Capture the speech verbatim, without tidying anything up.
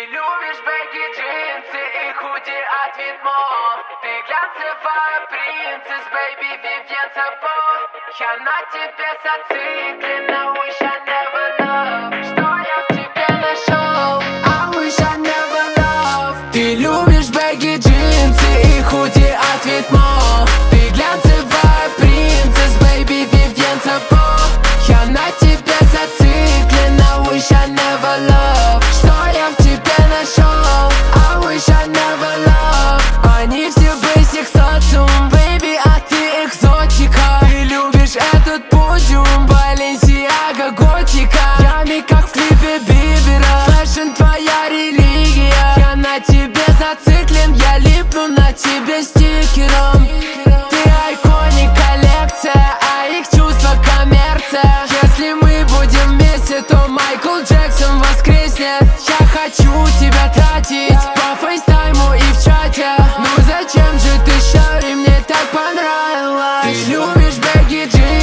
любишь бэги, джинсы и худи от Витмо. Ты глянцевая принцесс, бэйби, Вивьен Сабо. Я на тебе зациклена, wish I never love. Что я в тебе нашел? I wish I never love. Ты любишь бэги, джинсы и худи от Витмо. Ты глянцевая принцесс, бэйби, Вивьен Сабо. Я на тебе зациклена, wish I never love. Что я в тебе нашел? I wish I never love. Они все basic социум, бэйби, а ты экзотика. Ты любишь этот подиум, Баленсиага, готика. Ями, как в клипе Бибера. Фэшн твоя религия. Я на тебе зациклен, я липну на тебе стикером. Ты айконик, коллекция, а их чувства коммерция. Если мы будем вместе, то Майкл Джексон воскреснет. Я хочу тебя тратить по фейстайму и в чате. Ну зачем же ты, шари, мне так понравилось? Ты любишь бэги, джинсы